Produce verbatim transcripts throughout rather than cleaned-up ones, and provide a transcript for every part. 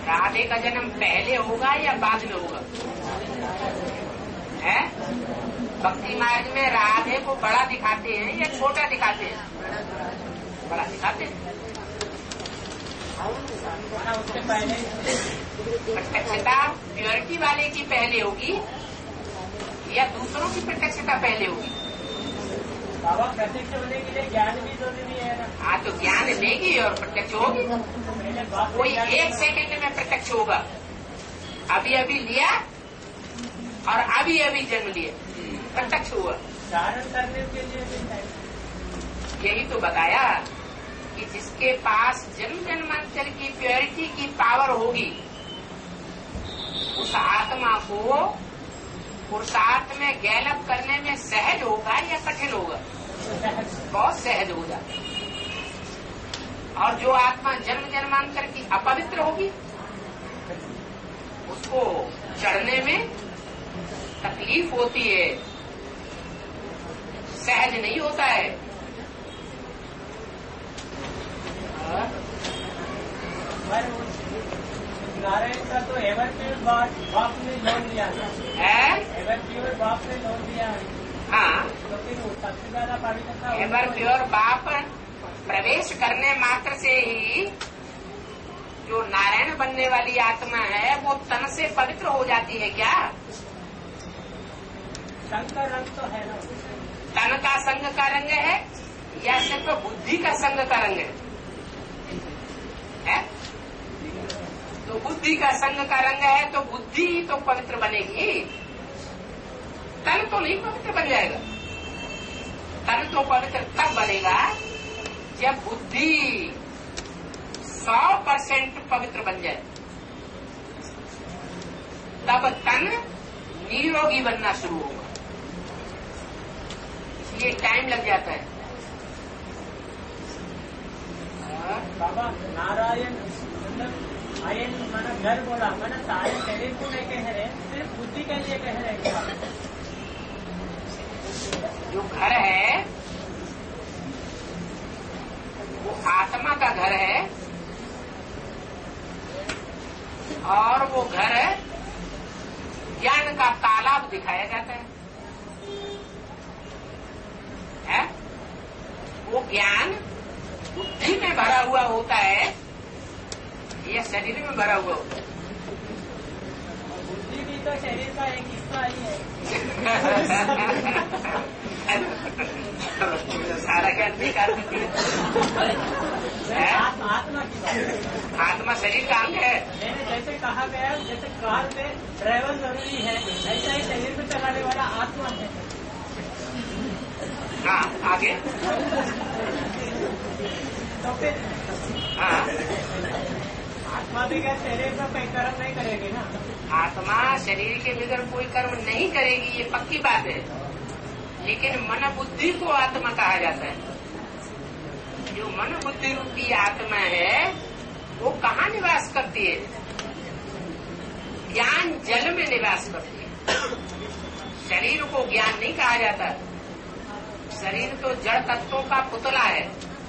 राधे का जन्म पहले होगा या बाद में होगा? है भक्ति मार्ग में राधे को बड़ा दिखाते हैं या छोटा दिखाते हैं? बड़ा दिखाते हैं। उसके पहले प्रत्यक्षता प्योरिटी वाले की पहले होगी या दूसरों की प्रत्यक्षता पहले होगी? बाबा प्रत्यक्ष होने के लिए ज्ञान भी जरूरी है ना। हाँ तो ज्ञान लेगी और प्रत्यक्ष होगी। कोई एक सेकंड में प्रत्यक्ष होगा। अभी अभी लिया और अभी अभी जन्म लिया, प्रत्यक्ष हुआ। धारण करने के लिए यही तो बताया कि जिसके पास जन्म जन्मांतर की प्योरिटी की पावर होगी उस आत्मा को पुरुषार्थ में गैलप करने में सहज होगा या कठिन होगा? बहुत सहज हो जाता। और जो आत्मा जन्म जन्मांतर की अपवित्र होगी उसको चढ़ने में तकलीफ होती है, सहज नहीं होता है। नारायण का तो एवर प्योर बाप ने लोन लिया है, एवर प्योर बाप ने लोन लिया है। हाँ तो फिर सबसे ज्यादा पवित्रता एवर प्योर बाप प्रवेश करने मात्र से ही जो नारायण बनने वाली आत्मा है वो तन से पवित्र हो जाती है क्या? संग का रंग तो है ना। तन का संग का रंग है या सिर्फ बुद्धि का संग का रंग है? है? तो बुद्धि का संग का रंग है तो बुद्धि ही तो पवित्र बनेगी, तन तो नहीं पवित्र बन जाएगा। तन तो पवित्र तब बनेगा जब बुद्धि सौ परसेंट पवित्र बन जाए, तब तन निरोगी बनना शुरू होगा। इसलिए टाइम लग जाता है। बाबा नारायण मतलब आयन माना घर बोला, माना सारे शरीर को नहीं कह रहे, सिर्फ बुद्धि के लिए कह रहे क्या? जो घर है वो आत्मा का घर है और वो घर ज्ञान का तालाब दिखाया जाता है, है? वो ज्ञान बुद्धि में भरा हुआ होता है या शरीर में भरा हुआ होता है? बुद्धि भी तो शरीर का एक हिस्सा ही है। सारा ज्ञान बेकार है। आत्मा की बात, आत्मा शरीर का अंग है। मैंने जैसे कहा गया, जैसे कार में ड्राइवर जरूरी है, ऐसा ही शरीर में चलाने वाला आत्मा है। हाँ आगे। तो फिर हाँ आत्मा भी क्या शरीर में कोई कर्म नहीं करेगी ना? आत्मा शरीर के बगैर कोई कर्म नहीं करेगी, ये पक्की बात है। लेकिन मन बुद्धि को आत्मा कहा जाता है। जो मन बुद्धि रूपी आत्मा है वो कहाँ निवास करती है? ज्ञान जल में निवास करती है। शरीर को ज्ञान नहीं कहा जाता। शरीर तो जड़ तत्वों का पुतला है।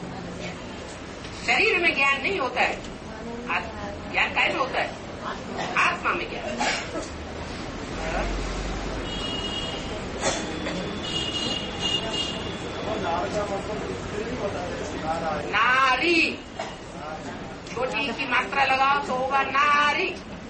शरीर में ज्ञान नहीं होता है। ज्ञान कैसे में होता है? आत्मा में ज्ञान। नारी, छोटी की मात्रा लगाओ तो होगा नारी,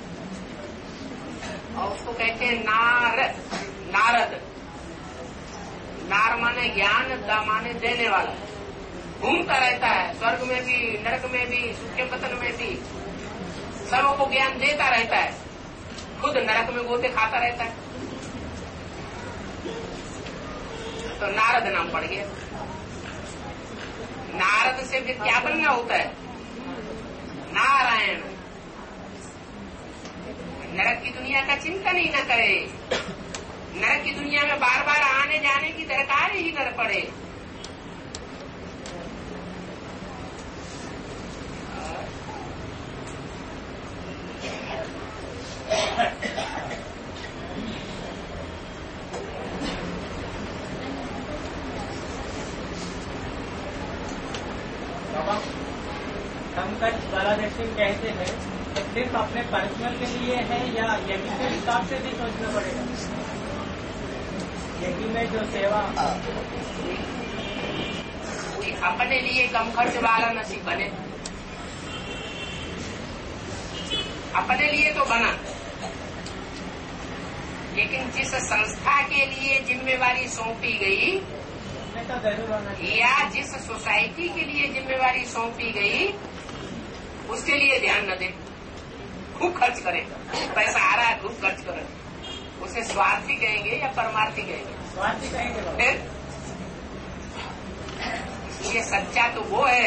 और उसको कहते हैं नारद। नारद नार माने ज्ञान, दा माने देने वाला। घूमता रहता है स्वर्ग में भी, नरक में भी, सूखे पतन में भी, सर्व को ज्ञान देता रहता है। खुद नरक में गोते खाता रहता है। तो नारद नाम पड़ गया। नारद से फिर क्या बनना होता है? नारायण। नरक की दुनिया का चिंतन ही न करे, नरक की दुनिया में बार बार आने जाने की दरकार ही न पड़े। पंकज बालादर्शन कहते हैं सिर्फ अपने पर्सनल के लिए है या यज्ञ के हिसाब से भी सोचना पड़ेगा? यज्ञ में जो सेवा कोई अपने लिए कम खर्च वाला नसीब बने, अपने लिए तो बना, लेकिन जिस संस्था के लिए जिम्मेवारी सौंपी गई तो जरूर होना चाहिए, या जिस सोसाइटी के लिए जिम्मेवारी सौंपी गई उसके लिए ध्यान न दे, खूब खर्च करे, पैसा आ रहा है खूब खर्च करे, उसे स्वार्थी कहेंगे या परमार्थी कहेंगे? स्वार्थी कहेंगे। फिर इसलिए सच्चा तो वो है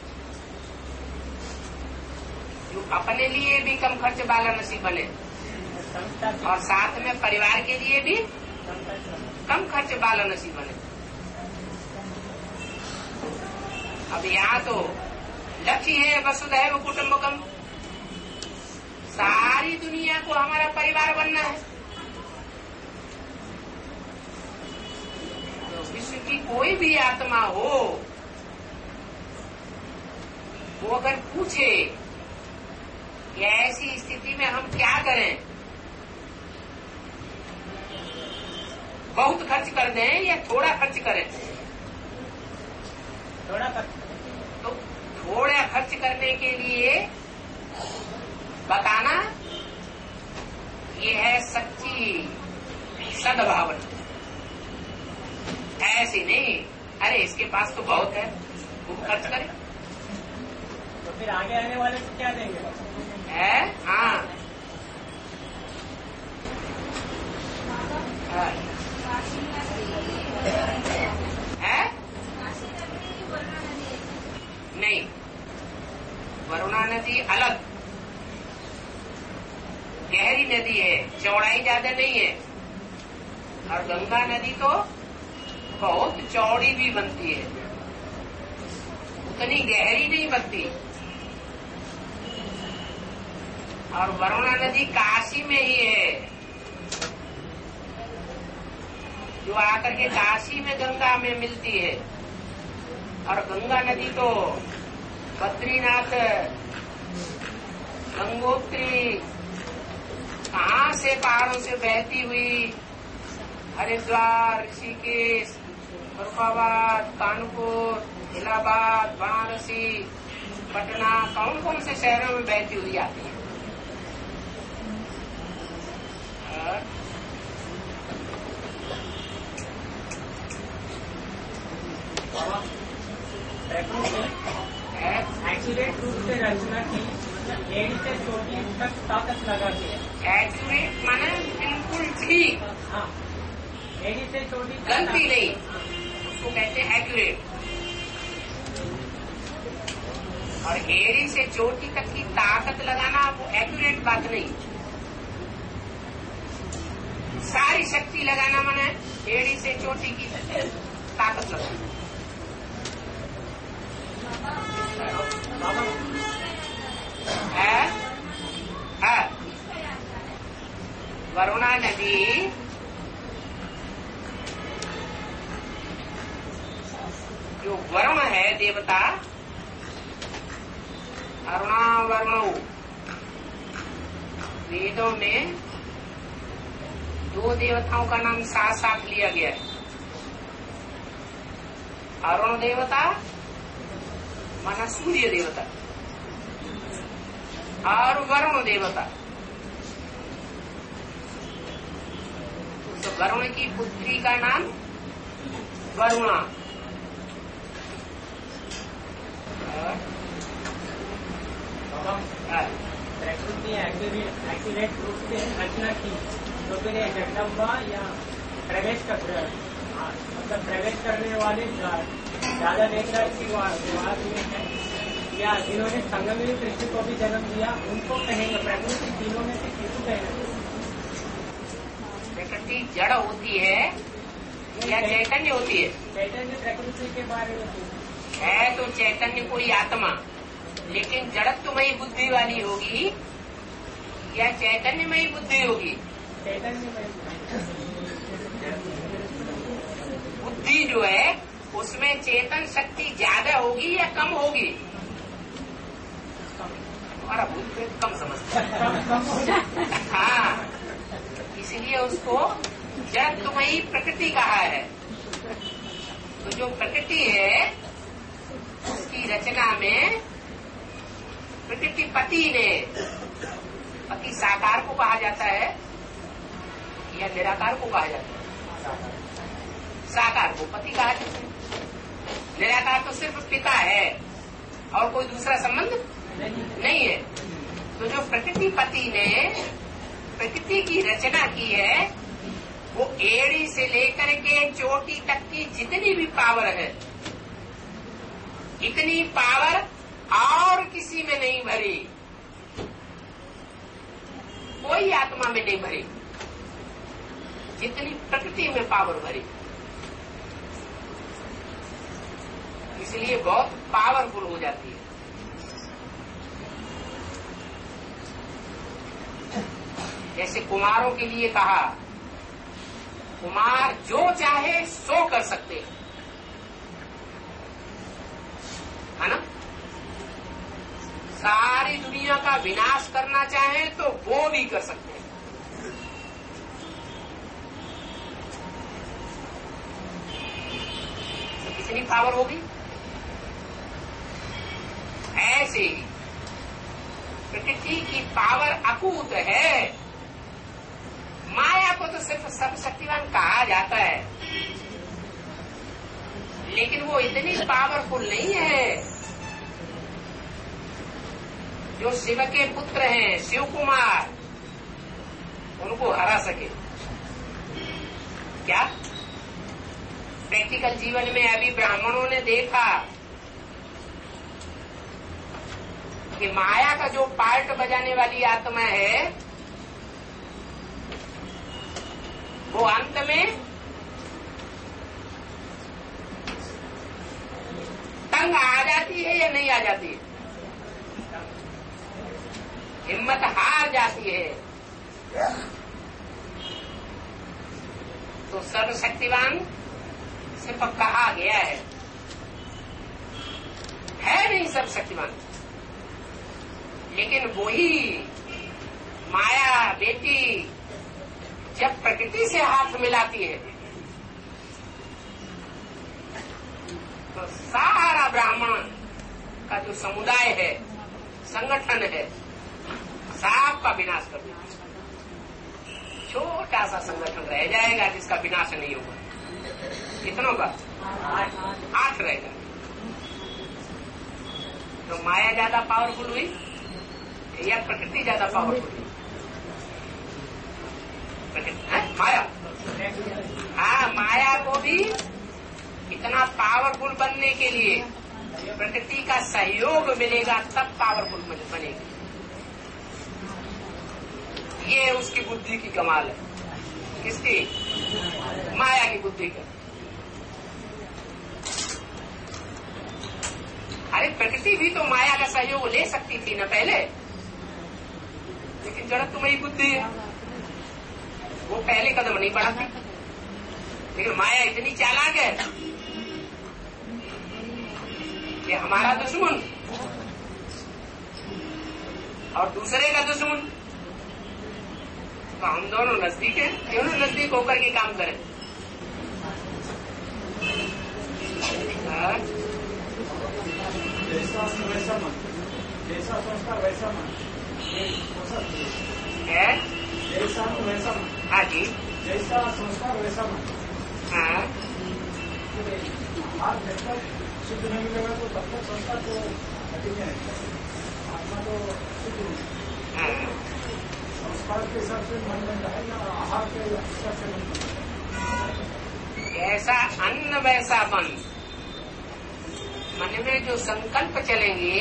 जो अपने लिए भी कम खर्च वाला नसीब बने और साथ में परिवार के लिए भी कम खर्च वाला नसीब बने। अब यहाँ तो लक्ष्य है वसुधैव कुटुंबकम, सारी दुनिया को हमारा परिवार बनना है। तो विश्व की कोई भी आत्मा हो वो अगर पूछे कि ऐसी स्थिति में हम क्या करें, बहुत खर्च कर दें या थोड़ा खर्च करें? थोड़ा खर्च। तो थोड़ा खर्च करने के लिए बताना ये है सच्ची सद्भावना, ऐसी नहीं अरे इसके पास तो बहुत है खूब खर्च करे। तो फिर आगे आने वाले को क्या देंगे? है हाँ, हाँ। है नहीं, वरुणा नदी अलग गहरी नदी है, चौड़ाई ज्यादा नहीं है, और गंगा नदी तो बहुत चौड़ी भी बनती है, उतनी गहरी नहीं बनती। और वरुणा नदी काशी में ही है, जो आकर के काशी में गंगा में मिलती है, और गंगा नदी तो बद्रीनाथ, गंगोत्री, कहाँ से पहाड़ों से बहती हुई हरिद्वार, ऋषिकेश, फरुखाबाद, कानपुर, इलाहाबाद, वाराणसी, पटना, कौन कौन से शहरों में बहती हुई आती है। एक्यूरेट रूप से रचना की, मतलब एड़ी से छोटी तक ताकत लगा के। एक्यूरेट माने बिल्कुल ठीक, हाँ, एड़ी से छोटी गलती नहीं, उसको कहते हैं एक्यूरेट। और एड़ी से चोटी तक की ताकत लगाना वो एक्यूरेट बात नहीं, सारी शक्ति लगाना माने एड़ी से चोटी की ताकत लगाना। है, है। वरुणा नदी जो वरुण है देवता, अरुणा वरुणो, वेदों में दो देवताओं का नाम साथ साथ लिया गया है, अरुण देवता माना सूर्य देवता और वरुण देवता। तो वरुण की पुत्री का नाम वरुणा, प्रकृति एक्यूरेट रूप से रचना की, तो फिर जगदम्बा या प्रवेश कर मतलब प्रवेश करने वाले ज्यादा देवता की विवाद में है, या जिन्होंने संगम कृष्ण को भी जन्म दिया उनको कहेंगे प्रकृति तीनों में से किसको कहेंगे? प्रकृति जड़ होती है या चैतन्य होती है? चैतन्य प्रकृति के बारे में है तो चैतन्य कोई आत्मा, लेकिन जड़त्वमयी बुद्धि वाली होगी या चैतन्यमयी बुद्धि होगी? चैतन्यमयी बुद्धि जो है उसमें चेतन शक्ति ज्यादा होगी या कम होगी? हमारा भूत प्रेत कम समझता है। हाँ, इसलिए उसको जड़त्वमयी प्रकृति कहा है। तो जो प्रकृति है उसकी रचना में प्रकृति पति ने, पति साकार को कहा जाता है या निराकार को कहा जाता है? साकार को पति कहा जाता है। निराकार तो सिर्फ पिता है और कोई दूसरा संबंध नहीं है। तो जो प्रकृति पति ने प्रकृति की रचना की है वो एड़ी से लेकर के चोटी तक की जितनी भी पावर है, इतनी पावर और किसी में नहीं भरी, कोई आत्मा में नहीं भरी, जितनी प्रकृति में पावर भरी। इसलिए बहुत पावरफुल हो जाती है। जैसे कुमारों के लिए कहा, कुमार जो चाहे सो कर सकते हैं, है ना? सारी दुनिया का विनाश करना चाहे तो वो भी कर सकते हैं। तो कितनी पावर होगी? ऐसे ही प्रकृति की पावर अकूत है। माया को तो सिर्फ सर्वशक्तिवान कहा जाता है, लेकिन वो इतनी पावरफुल नहीं है जो शिव के पुत्र हैं, शिव कुमार, उनको हरा सके। क्या प्रैक्टिकल जीवन में अभी ब्राह्मणों ने देखा कि माया का जो पार्ट बजाने वाली आत्मा है वो अंत में तंग आ जाती है या नहीं आ जाती है? हिम्मत हार जाती है। तो सर्वशक्तिवान सिर्फ कहा गया है, है नहीं सर्वशक्तिवान। लेकिन वही माया बेटी जब प्रकृति से हाथ मिलाती है तो सारा ब्राह्मण का जो समुदाय है, संगठन है, सब का विनाश कर देती है। छोटा सा संगठन रह जाएगा जिसका विनाश नहीं होगा। कितनों का? आठ रहेगा। तो माया ज्यादा पावरफुल हुई या प्रकृति ज्यादा पावरफुल हुई? माया। हाँ, माया को भी इतना पावरफुल बनने के लिए प्रकृति का सहयोग मिलेगा तब पावरफुल बनेगी। ये उसकी बुद्धि की कमाल है। किसकी? माया की बुद्धि का। अरे प्रकृति भी तो माया का सहयोग ले सकती थी ना पहले, लेकिन जड़ तुम्हारी बुद्धि है, वो पहले कदम नहीं बढ़ाती। लेकिन माया इतनी चालाक है कि हमारा दुश्मन और दूसरे का दुश्मन, तो हम दोनों नजदीक हैं, क्यों ना नजदीक होकर के काम करें। जैसा वैसा मन, जैसा सोचता वैसा मन है। जैसा वैसा मन। हाँ जी। जैसा संस्कार वैसा मन। हाँ। आप जब तक शुद्ध नहीं मिलेगा तो तब तक संस्कार तो घटी जाएगा, आत्मा तो शुद्ध नहीं। संस्कार के हिसाब से मन बन जाएगा, आहार के हिसाब से मन बन। ऐसा अन्न वैसा मन। मन में जो संकल्प चलेंगे,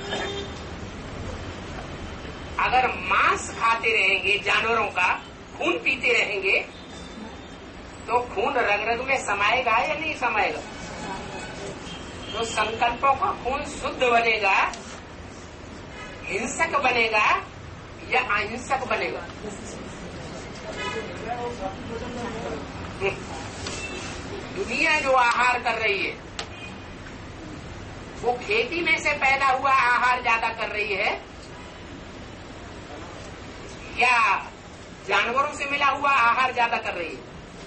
अगर मांस खाते रहेंगे जानवरों का, खून पीते रहेंगे, तो खून रग रग में समाएगा या नहीं समाएगा? तो संकल्पों का खून शुद्ध बनेगा, हिंसक बनेगा या अहिंसक बनेगा? दुनिया जो आहार कर रही है वो खेती में से पैदा हुआ आहार ज्यादा कर रही है या जानवरों से मिला हुआ आहार ज्यादा कर रही है?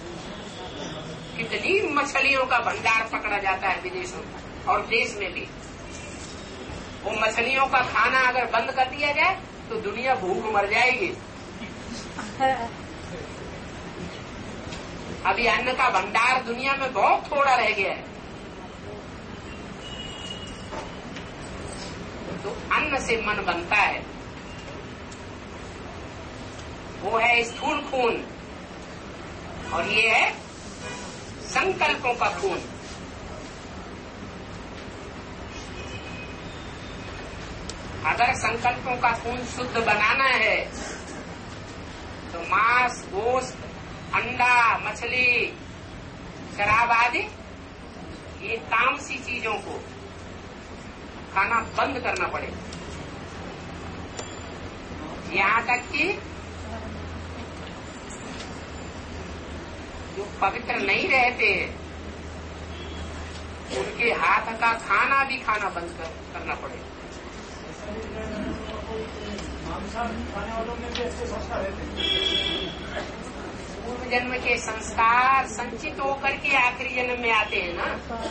कितनी मछलियों का भंडार पकड़ा जाता है विदेशों में और देश में भी। वो मछलियों का खाना अगर बंद कर दिया जाए तो दुनिया भूख मर जाएगी। अभी अन्न का भंडार दुनिया में बहुत थोड़ा रह गया है। तो अन्न से मन बनता है, वो है स्थूल खून, और ये है संकल्पों का खून। अगर संकल्पों का खून शुद्ध बनाना है तो मांस, गोश्त, अंडा, मछली, शराब आदि ये तामसी चीजों को खाना बंद करना पड़ेगा। यहाँ तक कि जो पवित्र नहीं रहते उनके हाथ का खाना भी खाना बंद कर, करना पड़ेगा। खाने वालों में भी ऐसे संस्कार रहते। पूर्व जन्म के संस्कार संचित होकर के आखिरी जन्म में आते हैं ना,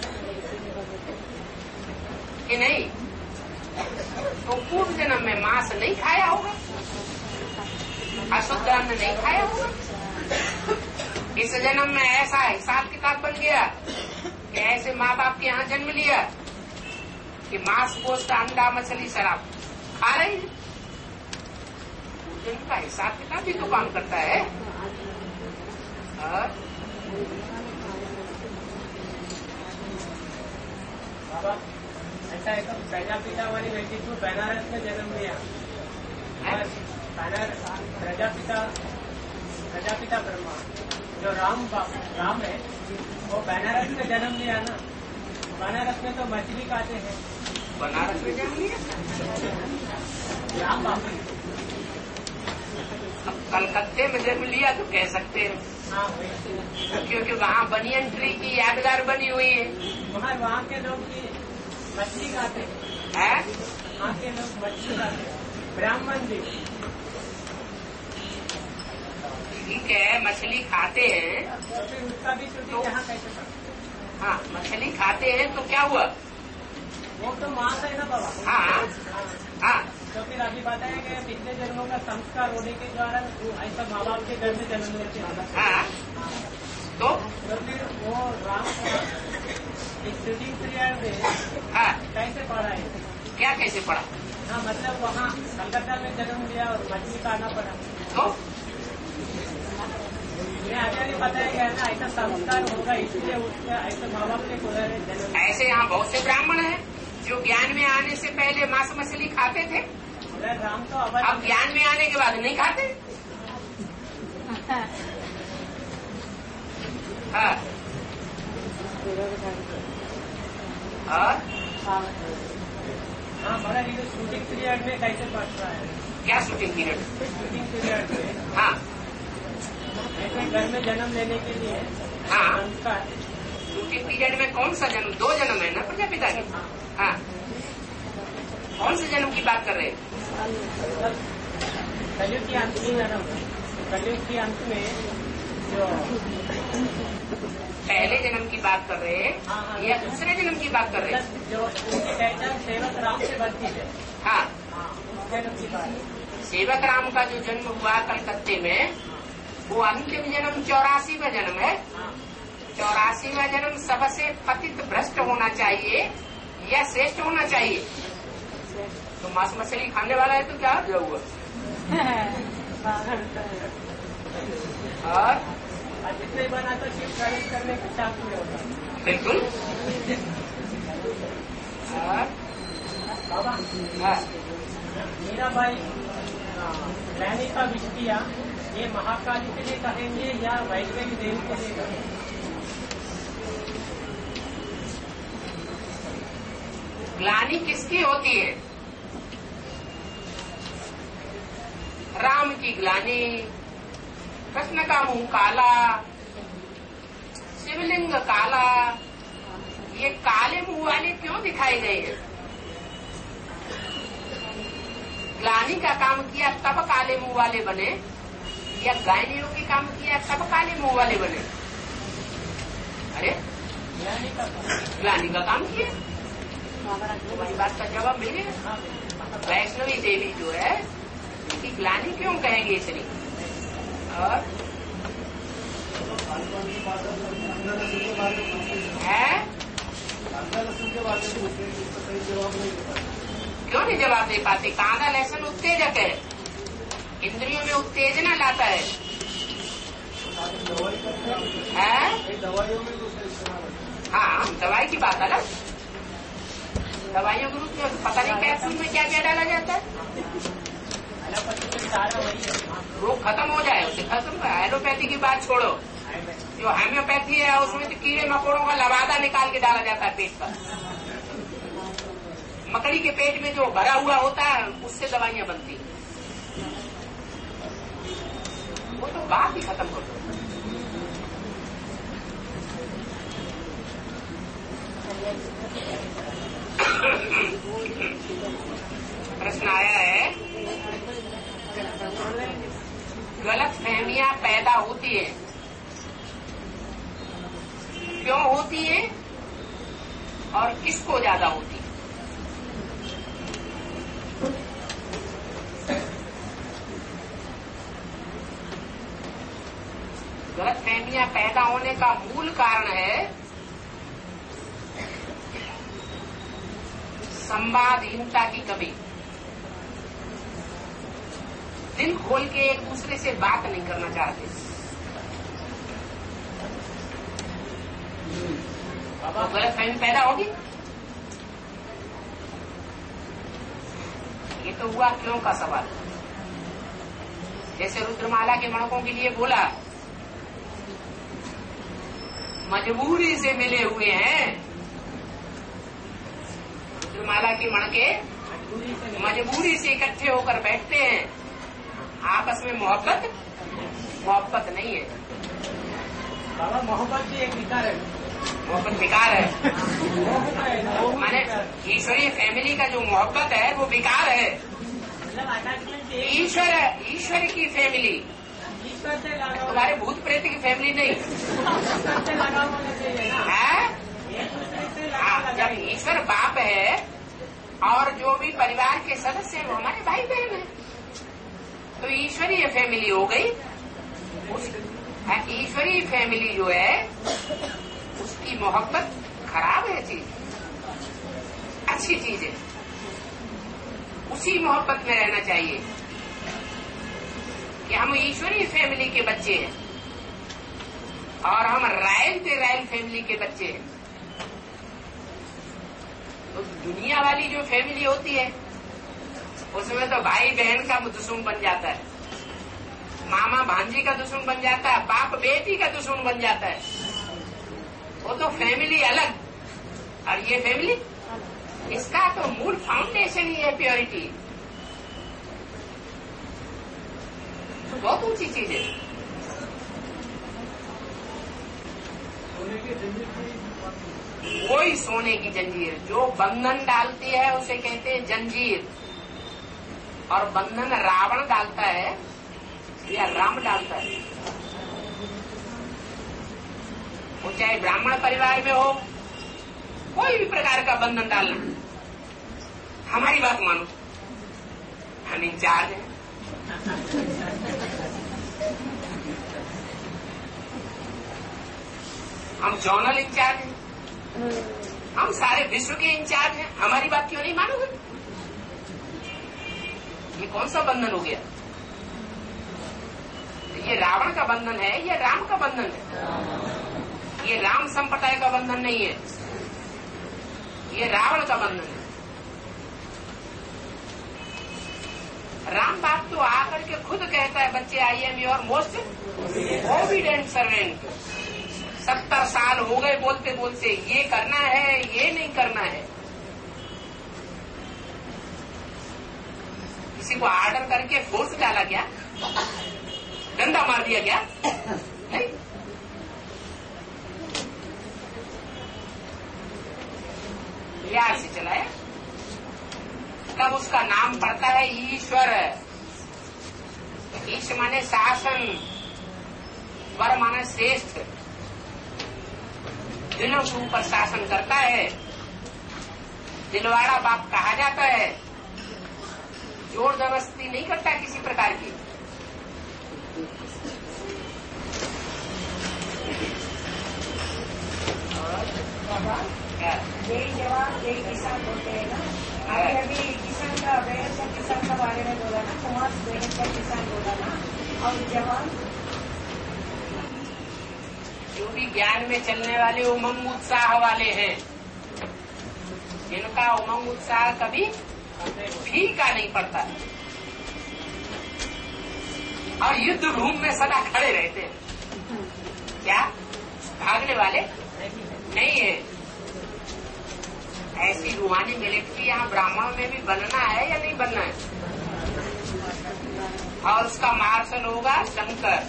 कि नहीं? तो पूर्व जन्म में मांस नहीं खाया होगा, अशुद्ध अन्न नहीं खाया होगा। इस जन्म में ऐसा हिसाब किताब बन गया कि ऐसे माँ बाप के यहाँ जन्म लिया कि मांस, गोश्त, अंडा, मछली, शराब खा रहे हैं। पूर्व जन्म का हिसाब किताब भी तो काम करता है। और बाबा ऐसा है तो प्रजापिता वाली व्यक्तित्व बनारस में जन्म लिया। प्रजापिता प्रजापिता ब्रह्मा जो राम राम है वो बनारस में जन्म लिया ना। बनारस में तो मछली खाते हैं। बनारस में जन्म लिया राम बाबू। अब कलकत्ते में जन्म लिया तो कह सकते हैं, हाँ, क्योंकि वहाँ बनियन ट्री की यादगार बनी हुई है। वहाँ वहाँ के लोग की मछली खाते हैं, वहाँ के लोग मछली खाते हैं। ब्राह्मण भी ठीक है, मछली खाते हैं तो फिर उसका भी छुट्टी यहाँ कैसे पड़ा? हाँ, मछली खाते हैं तो क्या हुआ? वो तो मांस है ना बाबा। हाँ हाँ, तो फिर अभी बताया गया पिछले जन्मों का संस्कार होने के द्वारा ऐसा माँ बाप के घर में जन्म लेते हैं। हाँ, तो तो फिर वो राम शूटिंग पीरियड में हाँ, कैसे पढ़ा है? क्या कैसे पड़ा? हाँ, मतलब वहाँ कलकत्ता में जन्म लिया और मछली खाना पड़ा। तो आगे आगे बताया गया ना ऐसा संस्कार होगा इसलिए उसके ऐसे माँ बाप के बोला है जन्म। ऐसे यहाँ बहुत से ब्राह्मण हैं जो ज्ञान में आने से पहले मांस मछली खाते थे, राम तो अब ज्ञान में आने के बाद नहीं खाते। हाँ, और हाँ बड़ा ये शूटिंग पीरियड में कैसे पढ़ रहा है? क्या शूटिंग पीरियड? शूटिंग पीरियड में हाँ, ऐसे घर में जन्म लेने के लिए हाँ, संस्कार। शूटिंग पीरियड में कौन सा जन्म? दो जन्म है ना प्रजापिता के। हाँ, कौन से जन्म की बात कर रहे हैं? कलयुग की अंत में जन्म, कलयुग की अंत में जो पहले जन्म की बात कर रहे हैं या दूसरे जन्म की बात कर रहे हैं? जो उनकी पहचान सेवक राम से बनती है। हाँ, हाँ, उस जन्म की बात। सेवक राम का जो जन्म हुआ कलकत्ते में, वो अंतिम जन्म चौरासीवा जन्म है। चौरासीवा जन्म सबसे पतित भ्रष्ट होना चाहिए या श्रेष्ठ होना चाहिए? तो मांस मछली खाने वाला है तो क्या हो हुआ? और जितने बना तो शिव प्रवेश करने के साथ में होता। बिल्कुल। और बाबा हाँ, मीरा बाई रैनी का विष किया, ये महाकाली के लिए कहेंगे या वैष्णवी देवी के लिए कहेंगे? ग्लानि किसकी होती है? राम की ग्लानि, कृष्ण का मुंह काला, शिवलिंग काला, ये काले मुंह वाले क्यों दिखाए गए हैं? ग्लानि का काम किया तब काले मुंह वाले बने, या गायनियों के काम किया तब काले मुंह वाले बने? अरे ग्लानि का काम किया, तुम्हारी बात का जवाब मिल गया। वैष्णवी देवी जो है उनकी ग्लानि क्यों कहेंगे इतनी? और है क्यों नहीं जवाब दे पाते? कांदा लहसुन उत्तेजक है, इंद्रियों में उत्तेजना लाता है, है? हाँ, दवाई की बात है ना। दवाइयों के रूप में पता नहीं कैप्सूल में क्या क्या डाला जाता है, रोग खत्म हो जाए उसे खत्म। एलोपैथी की बात छोड़ो, जो होम्योपैथी है उसमें तो कीड़े मकोड़ों का लवादा निकाल के डाला जाता है पेट पर। मकड़ी के पेट में जो भरा हुआ होता है उससे दवाइयां बनती हैं, वो तो बात ही खत्म हो गई। प्रश्न आया है, गलत फहमियां पैदा होती है, क्यों होती है और किसको ज्यादा होती है? गलत फहमियां पैदा होने का मूल कारण है संवादहीनता की कमी। दिल खोल के एक दूसरे से बात नहीं करना चाहते। तो गलत फहमी पैदा होगी। ये तो हुआ क्यों का सवाल। जैसे रुद्रमाला के मणकों के लिए बोला, मजबूरी से मिले हुए हैं। रुद्रमाला के मणके मजबूरी से इकट्ठे होकर बैठते हैं, आपस में मोहब्बत मोहब्बत नहीं है। बाबा मोहब्बत भी एक विकार है, मोहब्बत विकार है। माने ईश्वरीय फैमिली का जो मोहब्बत है वो विकार है। ईश्वर ईश्वर की फैमिली, ईश्वर से लगा तुम्हारे भूत प्रेत की फैमिली नहीं ईश्वर से लगा होना चाहिए ना। है। एक दूसरे से हाँ, लगा जब ईश्वर बाप है और जो भी परिवार के सदस्य हैं वो हमारे भाई बहन हैं, तो ईश्वरीय फैमिली हो गई। उस ईश्वरीय फैमिली जो है उसकी मोहब्बत खराब है चीज, अच्छी चीज है, उसी मोहब्बत में रहना चाहिए कि हम ईश्वरीय फैमिली के बच्चे हैं और हम रायल ते रायल फैमिली के बच्चे हैं। तो दुनिया वाली जो फैमिली होती है उसमें तो भाई बहन का दुश्मन बन जाता है, मामा भांजी का दुश्मन बन जाता है, बाप बेटी का दुश्मन बन जाता है। वो तो फैमिली अलग, और ये फैमिली, इसका तो मूल फाउंडेशन ही है प्योरिटी। तो बहुत ऊंची चीज है। वही सोने की जंजीर जो बंधन डालती है उसे कहते हैं जंजीर, और बंधन रावण डालता है या राम डालता है। वो चाहे ब्राह्मण परिवार में हो, कोई भी प्रकार का बंधन डालना, हमारी बात मानो, हम इंचार्ज हैं। हम जोनल इंचार्ज हैं, हम सारे विश्व के इंचार्ज हैं, हमारी बात क्यों नहीं मानोगे? ये कौन सा बंधन हो गया? ये रावण का बंधन है, ये राम का बंधन है। ये राम संप्रदाय का बंधन नहीं है, ये रावण का बंधन है। राम बाप तो आकर के खुद कहता है, बच्चे I am your most obedient servant. सत्तर साल हो गए बोलते बोलते, ये करना है ये नहीं करना है। किसी को आर्डर करके फोर्स डाला गया, डंडा मार दिया गया? नहीं। प्यार से चलाया, तब उसका नाम पड़ता है ईश्वर। ईश माने शासन, वर माने श्रेष्ठ, दिलों के ऊपर शासन करता है, दिलवाड़ा बाप कहा जाता है, जोर जबरदस्ती नहीं करता किसी प्रकार की। जय जवान जय किसान बोलते हैं ना। अभी अभी किसान का बेहद किसान का बारे में बोला ना, कुमार बेहद किसान बोला ना। और जवान जो भी ज्ञान में चलने वाले उमंग उत्साह वाले हैं, जिनका उमंग उत्साह कभी फीका नहीं पड़ता और युद्ध भूमि में सदा खड़े रहते हैं। क्या भागने वाले नहीं है। ऐसी रूहानी मिलिट्री यहाँ ब्राह्मणों में भी बनना है या नहीं बनना है? और उसका मार्शल होगा शंकर।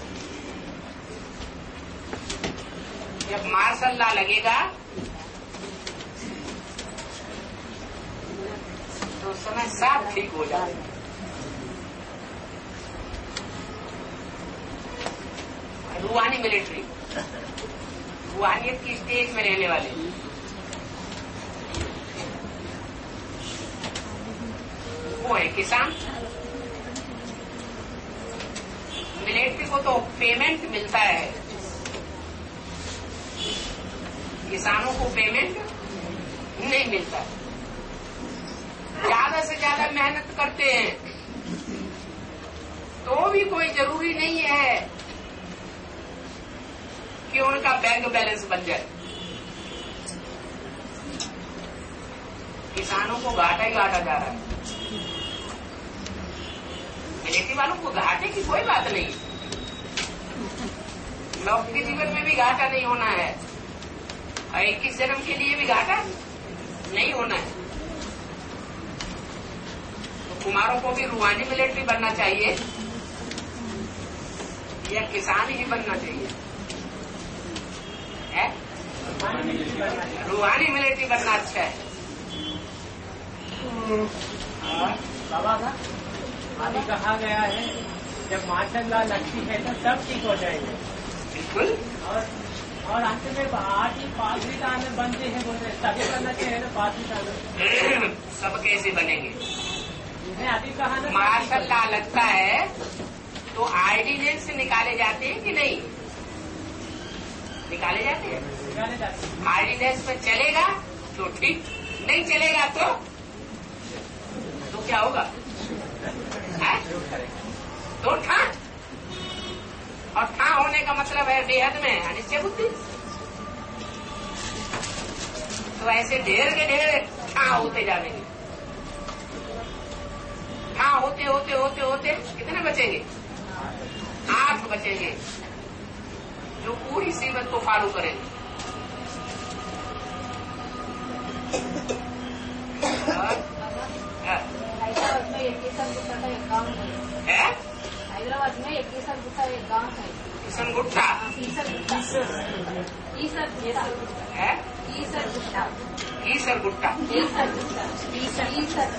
जब मार्शल ला लगेगा तो समय साफ ठीक हो जाएगा। रूहानी मिलिट्री, रूहानियत की स्टेज में रहने वाले, वो है किसान। मिलिट्री को तो पेमेंट मिलता है, किसानों को पेमेंट नहीं मिलता। ज्यादा से ज्यादा मेहनत करते हैं तो भी कोई जरूरी नहीं है कि उनका बैंक बैलेंस बन जाए। किसानों को घाटा ही घाटा जा रहा है। मिलिट्री वालों को घाटे की कोई बात नहीं, लौकिक जीवन में भी घाटा नहीं होना है और इक्कीस जन्म के लिए भी घाटा नहीं होना है। तो कुमारों को भी रूहानी मिलिट्री बनना चाहिए या किसान ही बनना चाहिए? है रूहानी मिलिट्री बनना अच्छा है। बाबा का अभी कहा गया है जब मार्शल लॉ लगती है तो सब ठीक हो जाएंगे। बिल्कुल। और और अंत में आज ही पांचवी साल में बनते हैं, बोलते सभी बनना चाहिए ना पांचवी साल में। सब कैसे बनेंगे? अभी कहा ना मार्शल लॉ लगता है तो आर्डिनेंस से निकाले जाते हैं कि नहीं? निकाले जाते हैं। निकाले जाते हैं। आर्डिनेंस में चलेगा तो ठीक, नहीं चलेगा तो तो क्या होगा? तो ठा, और ठा होने का मतलब है बेहद में अनिश्चय बुद्धि। तो ऐसे ढेर के ढेर ठा होते जाएंगे। ठा होते होते होते होते कितने बचेंगे? आठ बचेंगे जो पूरी सीमत को फॉलो करेंगे। हैदराबाद में एक किसान गुट्टा का एक गाँव है। हैदराबाद में एक किसान गुट्टा एक गाँव है। किसान गुट्टा ईसर गुट्टा ईसर गुट्टा है। ईसर गुट्टा ईसर गुट्टा ईसर गुट्टा ईसर ईसर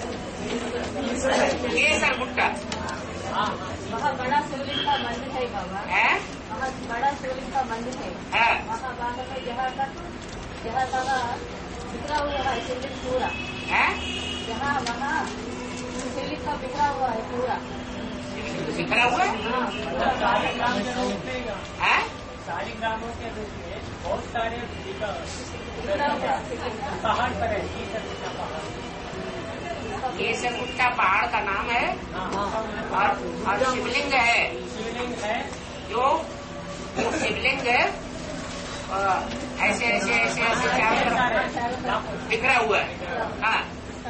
केसर गुट्टा वहाँ बड़ा शिवलिंग का मंदिर है बाबा। है। वहाँ बड़ा शिवलिंग का मंदिर है। है। वहाँ बाबा में जहाँ तक जहाँ बाबा बिखरा हुआ है शिवलिंग पूरा है। जहाँ वहाँ शिवलिंग का बिखरा हुआ है पूरा। बिखरा हुआ है। सारे ग्राम के रूप में है। सारे ग्रामों के रूप में बहुत सारे बिखरा हुआ पहाड़ पर है। पहाड़ केसर गुट्टा पहाड़ का नाम है और, और शिवलिंग है। शिवलिंग है जो वो शिवलिंग है और ऐसे ऐसे ऐसे ऐसे चारों तरफ बिखरा हुआ है। हाँ,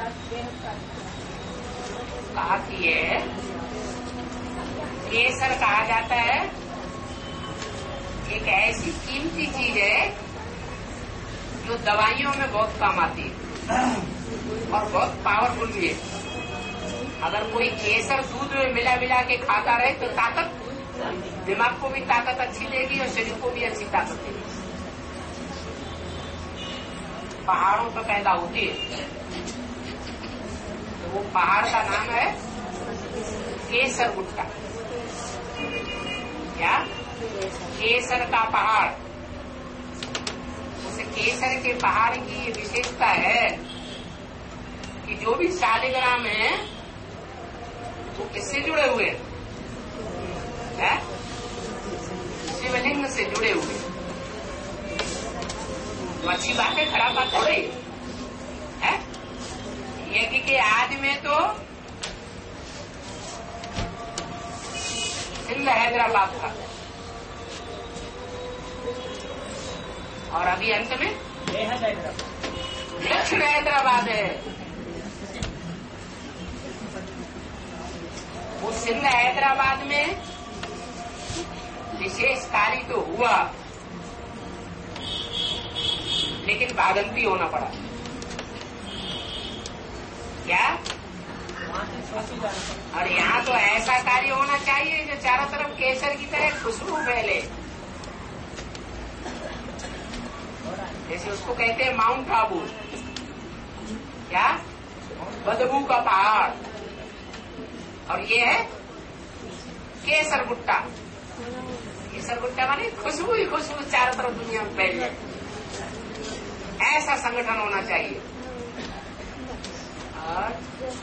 कहा कि ये केसर कहा जाता है एक ऐसी कीमती चीज है जो दवाइयों में बहुत काम आती है और बहुत पावरफुल भी है। अगर कोई केसर दूध में मिला मिला के खाता रहे तो ताकत, दिमाग को भी ताकत अच्छी देगी और शरीर को भी अच्छी ताकत देगी। पहाड़ों पर पैदा होती है। तो वो पहाड़ का नाम है केसर गुट्टा। क्या? केसर का पहाड़। उस केसर के पहाड़ की विशेषता है कि जो भी शालिग्राम है वो किससे जुड़े हुए हैं? शिवलिंग से जुड़े हुए। तो अच्छी बात है, खराब बात हो रही है। यज्ञ के आदि में तो सिंध हैदराबाद था और अभी अंत में दक्षिण हैदराबाद है। वो सिंध हैदराबाद में विशेष कार्य तो हुआ, लेकिन भागंती होना पड़ा। क्या? और यहाँ तो ऐसा कार्य होना चाहिए जो चारों तरफ केसर की तरह खुशबू फैले। जैसे उसको कहते हैं माउंट आबू। क्या? बदबू का पहाड़। और ये है केसर गुट्टा। केसर गुट्टा माने खुशबू ही खुशबू चारों तरफ दुनिया में फैल जाए। ऐसा संगठन होना चाहिए। और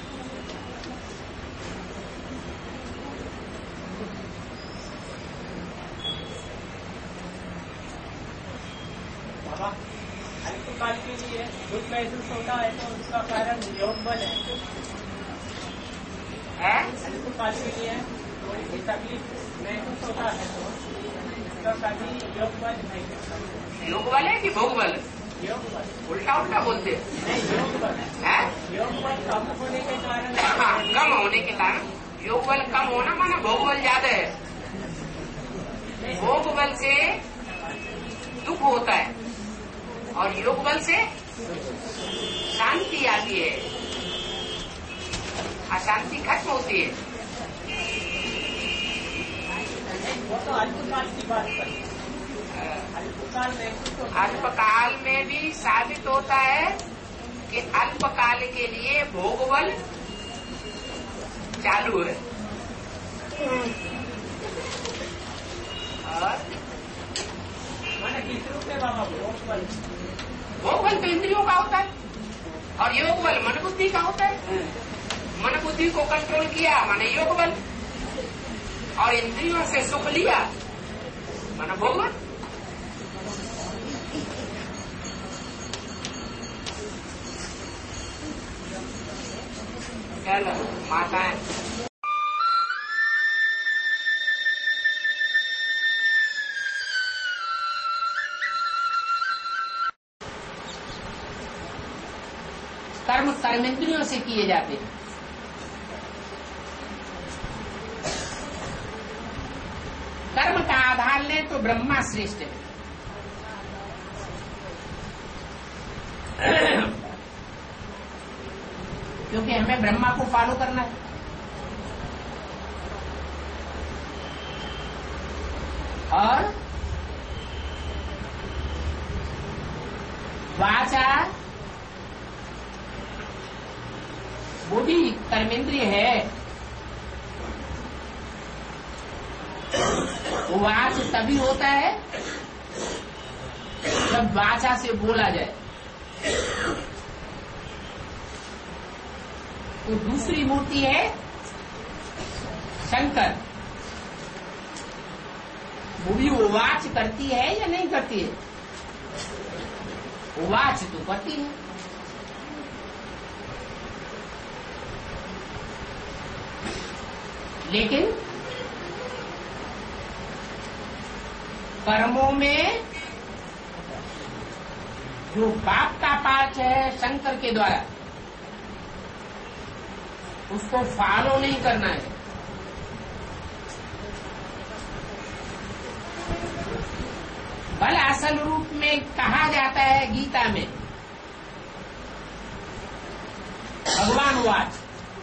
बाबा अल्पकाल के लिए दुख महसूस होता है तो उसका कारण योग बल है। अल्पकाल के लिए थोड़ी सी तकलीफ महसूस होता है तो उसका कभी योग बल नहीं। योग बल है कि भोग बल? योग बल। उल्टा उल्टा बोलते नहीं, योग बल है। योग बल कम होने के कारण। हाँ, कम होने के कारण योग बल कम होना माना भोग बल ज्यादा है। भोग बल से दुख होता है और योग बल से शांति आती है, अशांति खत्म होती है। वो तो अल्पकाल की बात करते हैं। अल्पकाल में अल्पकाल में भी साबित होता है कि अल्पकाल के लिए भोग बल चालू है। और मैंने किस रूप में बाबा भोग बल? भोग बल तो इंद्रियों का होता है और योग बल मन बुद्धि का होता है। मन बुद्धि को कंट्रोल किया माने योग बल, और इंद्रियों से सुख लिया माना भोग बल। चलो माताएं कर्म कर्मेंद्रियों से किए जाते हैं। कर्म का आधार लें तो ब्रह्मा श्रेष्ठ है। क्योंकि हमें ब्रह्मा को फॉलो करना है। और वाचा वो भी कर्मेंद्रिय है। वो वाच तभी होता है जब वाचा से बोला जाए। तो दूसरी मूर्ति है शंकर। वो भी वो वाच करती है या नहीं करती है? वो वाच तो करती है। लेकिन कर्मों में जो पाप का पार्ट है शंकर के द्वारा, उसको फॉलो नहीं करना है। बल असल रूप में कहा जाता है गीता में, भगवान वाच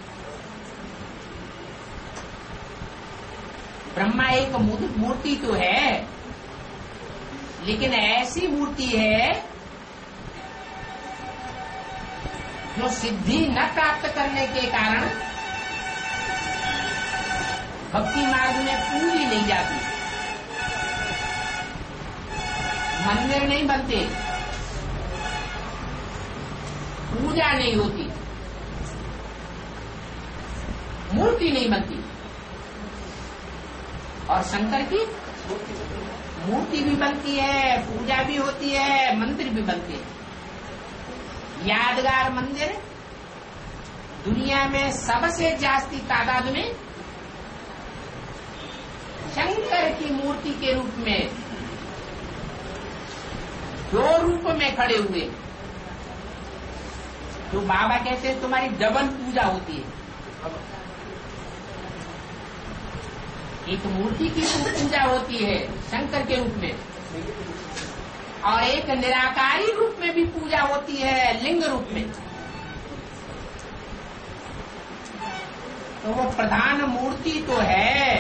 ब्रह्मा एक मूर्ति तो है, लेकिन ऐसी मूर्ति है जो सिद्धि न प्राप्त करने के कारण भक्ति मार्ग में पूरी नहीं जाती, मंदिर नहीं बनते, पूजा नहीं होती, मूर्ति नहीं बनती, और शंकर की मूर्ति भी बनती है, पूजा भी होती है, मंदिर भी बनते हैं। यादगार मंदिर दुनिया में सबसे जास्ती तादाद में शंकर की मूर्ति के रूप में दो रूप में खड़े हुए, जो बाबा कहते हैं तुम्हारी डबल पूजा होती है। एक मूर्ति की पूजा होती है शंकर के रूप में, और एक निराकारी रूप में भी पूजा होती है, लिंग रूप में। तो वो प्रधान मूर्ति तो है,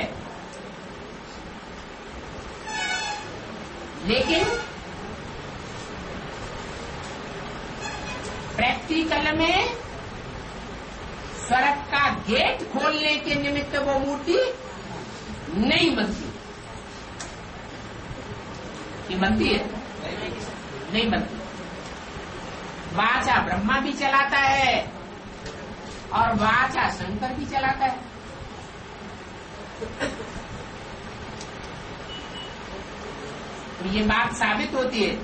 लेकिन प्रैक्टिकल में स्वर्ग का गेट खोलने के निमित्त वो मूर्ति नहीं बनती। ये बनती है? नहीं बनती। वाचा ब्रह्मा भी चलाता है और वाचा शंकर भी चलाता है। तो ये बात साबित होती है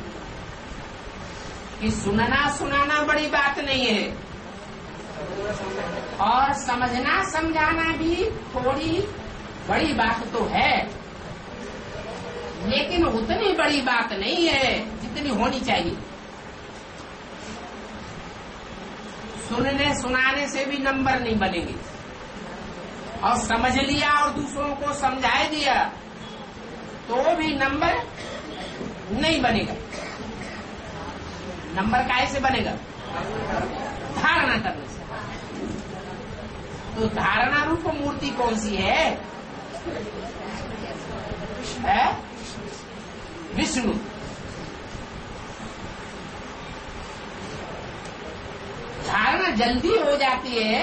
कि सुनना सुनाना बड़ी बात नहीं है, और समझना समझाना भी थोड़ी बड़ी बात तो है, लेकिन उतनी बड़ी बात नहीं है जितनी होनी चाहिए। सुनने सुनाने से भी नंबर नहीं बनेंगे, और समझ लिया और दूसरों को समझा दिया तो भी नंबर नहीं बनेगा। नंबर कैसे बनेगा? धारणा करने से। तो धारणा रूप मूर्ति कौन सी है? है विष्णु। धारणा जल्दी हो जाती है,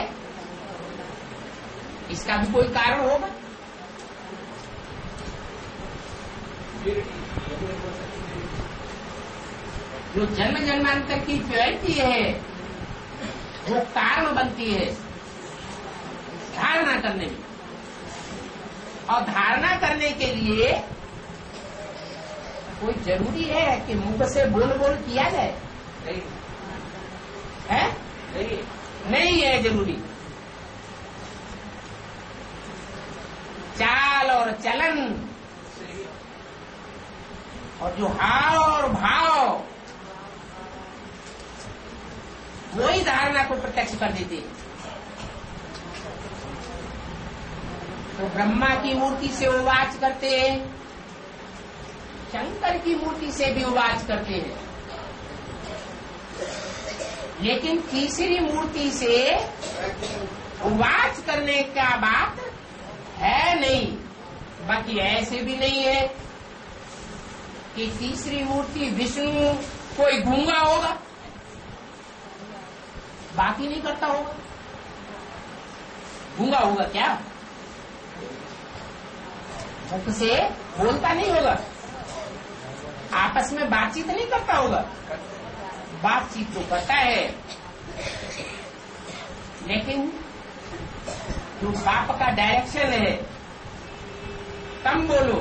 इसका भी कोई कारण होगा? जो जन्म जन्मांतर की प्योरिटी है वो कारण बनती है धारणा करने में, और धारणा करने के लिए कोई जरूरी है कि मुंह से बोल बोल किया जाए? नहीं है, नहीं, नहीं है जरूरी। चाल और चलन और जो हाव और भाव वही धारणा को प्रत्यक्ष कर देते हैं। तो ब्रह्मा की मूर्ति से वो वाच करते हैं, शंकर की मूर्ति से भी वाच करते हैं, लेकिन तीसरी मूर्ति से वाच करने का बात है नहीं। बाकी ऐसे भी नहीं है कि तीसरी मूर्ति विष्णु कोई गूंगा होगा, बाकी नहीं करता होगा। गूंगा होगा क्या? मुख से बोलता नहीं होगा, आपस में बातचीत नहीं करता होगा। बातचीत तो करता है, लेकिन जो बाप का डायरेक्शन है, कम बोलो,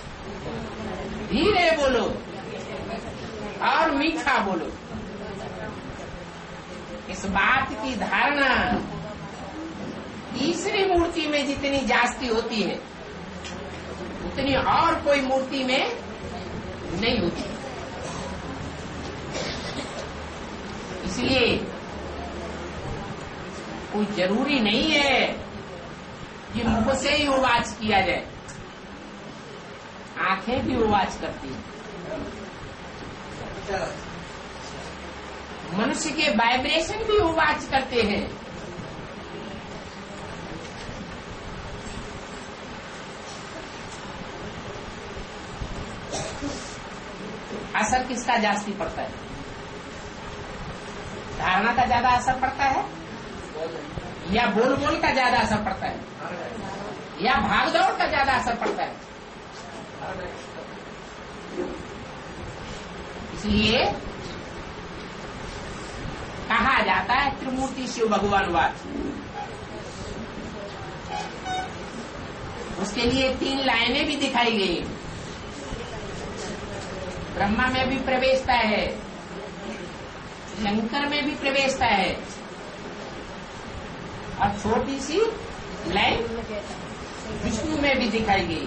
धीरे बोलो और मीठा बोलो, इस बात की धारणा तीसरी मूर्ति में जितनी जास्ती होती है उतनी और कोई मूर्ति में नहीं होती। इसलिए कोई जरूरी नहीं है कि मुख से ही उवाच किया जाए, आंखें भी उवाच करती हैं। मनुष्य के वाइब्रेशन भी उवाच करते हैं। असर किसका जास्ती पड़ता है? धारणा का ज्यादा असर पड़ता है या बोल बोल का ज्यादा असर पड़ता है या भाग दौड़ का ज्यादा असर पड़ता है? इसलिए कहा जाता है त्रिमूर्ति शिव भगवानवाद। उसके लिए तीन लाइनें भी दिखाई गई। ब्रह्मा में भी प्रवेशता है, शंकर में भी प्रवेशता है, और छोटी सी लाइन विष्णु में भी दिखाई गई।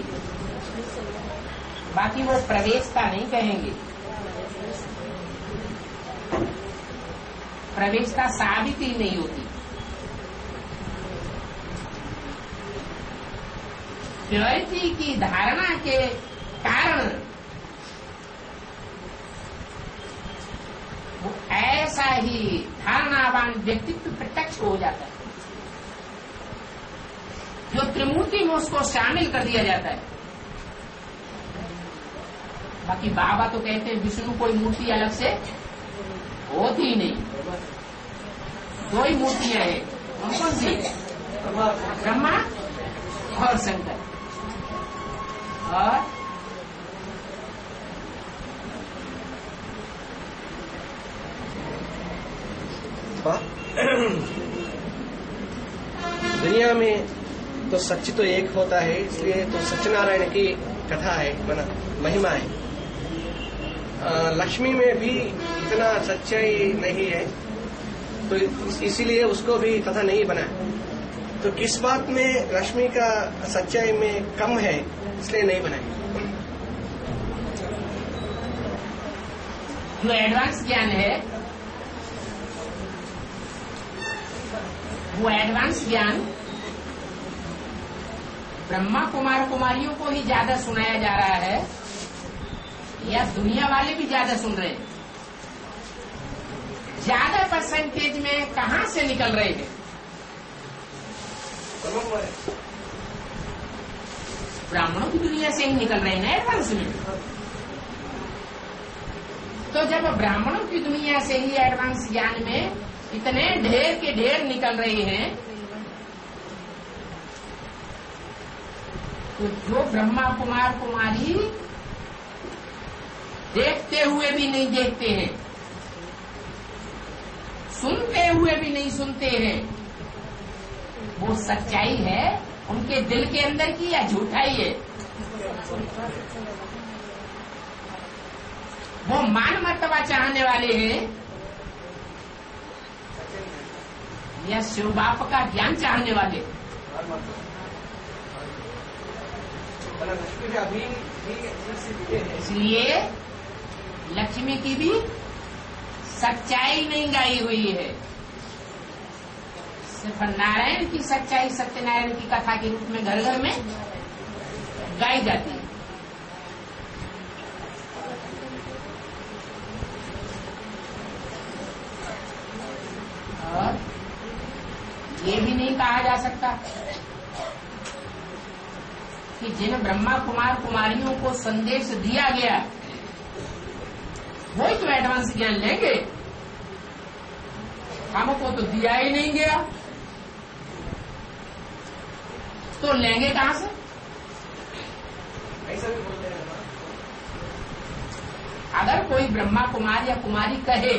बाकी वो प्रवेशता नहीं कहेंगे, प्रवेशता साबित ही नहीं होती। प्योरिटी की धारणा के कारण वो ऐसा ही धारणावान व्यक्तित्व प्रत्यक्ष हो जाता है, जो त्रिमूर्ति में उसको शामिल कर दिया जाता है। बाकी बाबा तो कहते हैं विष्णु कोई मूर्ति अलग से होती ही नहीं, दो ही मूर्तियां हैं। कौन कौन सी? ब्रह्मा और शंकर। और दुनिया में तो सच तो एक होता है, इसलिए तो सत्यनारायण की कथा है, मना महिमा है। आ, लक्ष्मी में भी इतना सच्चाई नहीं है, तो इसीलिए उसको भी कथा नहीं बना। तो किस बात में लक्ष्मी का सच्चाई में कम है, इसलिए नहीं बनाई। जो एडवांस ज्ञान है वो एडवांस ज्ञान ब्रह्मा कुमार कुमारियों को ही ज्यादा सुनाया जा रहा है या दुनिया वाले भी ज्यादा सुन रहे हैं? ज्यादा परसेंटेज में कहां से निकल रहे हैं? ब्राह्मणों की दुनिया से ही निकल रहे हैं ना एडवांस में। तो जब ब्राह्मणों की दुनिया से ही एडवांस ज्ञान में इतने ढेर के ढेर निकल रहे हैं, तो जो ब्रह्मा कुमार कुमारी देखते हुए भी नहीं देखते हैं, सुनते हुए भी नहीं सुनते हैं, वो सच्चाई है उनके दिल के अंदर की या झूठाई है? वो मान मर्तबा चाहने वाले हैं या शिव बाप का ज्ञान चाहने वाले? इसलिए लक्ष्मी की भी सच्चाई नहीं गाई हुई है, सिर्फ नारायण की सच्चाई सत्यनारायण की कथा के रूप में घर घर में गाई जाती है। और ये भी नहीं कहा जा सकता कि जिन ब्रह्मा कुमार कुमारियों को संदेश दिया गया वही तो एडवांस ज्ञान लेंगे, हमको तो दिया ही नहीं गया, तो लेंगे कहां से? ऐसा भी बोलते हैं। अगर कोई ब्रह्मा कुमार या कुमारी कहे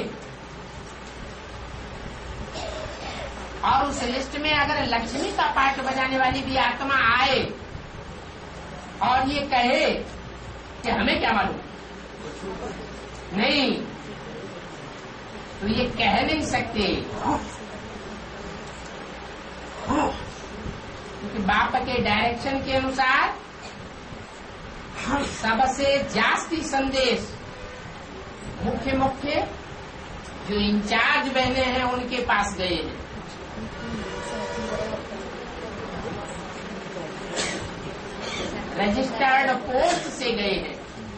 और उस लिस्ट में अगर लक्ष्मी का पाठ बजाने वाली भी आत्मा आए और ये कहे कि हमें क्या मालूम, नहीं, तो ये कह नहीं सकते, क्योंकि बाप के डायरेक्शन के अनुसार सबसे जास्ती संदेश मुख्य मुख्य जो इंचार्ज बहने हैं उनके पास गए हैं। रजिस्टर्ड पोस्ट से गए हैं